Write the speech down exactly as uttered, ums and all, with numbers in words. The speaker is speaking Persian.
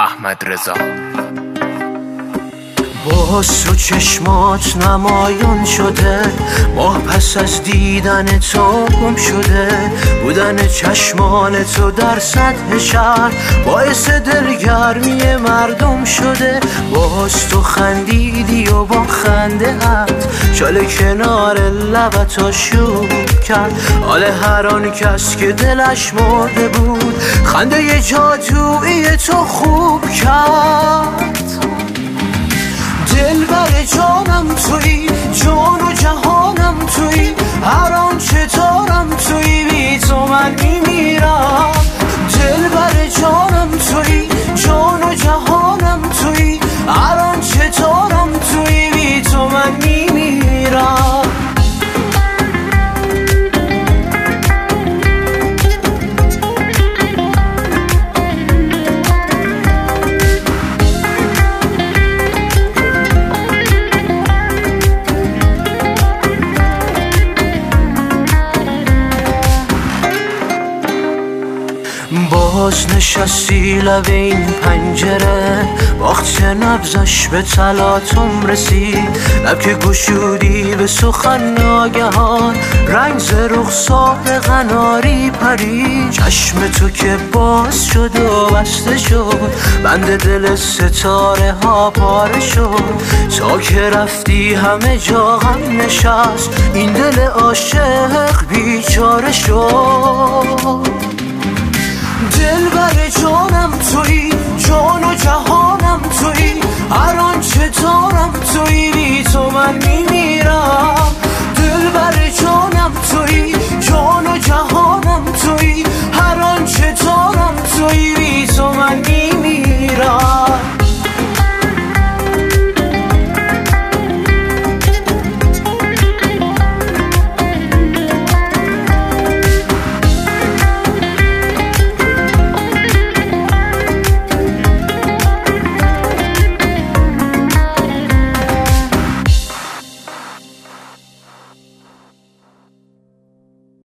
احمد رضا. باز تو چشمات نمایان شده، ماه پس از دیدن تو گم شده. بودن چشمان تو در سطح شهر باعث دلگرمی مردم شده. باز تو خندیدی و با خنده هات شال کنار لبتو شور کرد. حال هر آن کس که دلش مرده بود خنده ی جادویی تو خوب کرد. دلبر جانم تویی، جان و جهانم تویی، هر آنچه دارم تویی، بی تو من میمیرم. دلبر جانم تویی، جان و جهانم تویی، هر آنچه دارم تویی، بی تو من میمیرم. باز نشستی لب این پنجره، وقت نبضش به طلاتم رسید. لب که گشودی به سخن ناگهان، رنگ ز رخسار قناری پرید. چشم تو که باز شد و بسته شد، بند دل ستاره ها پاره شد. تا که رفتی همه جا غم نشست، این دل عاشق بیچاره شد. دلبر جانم تویی،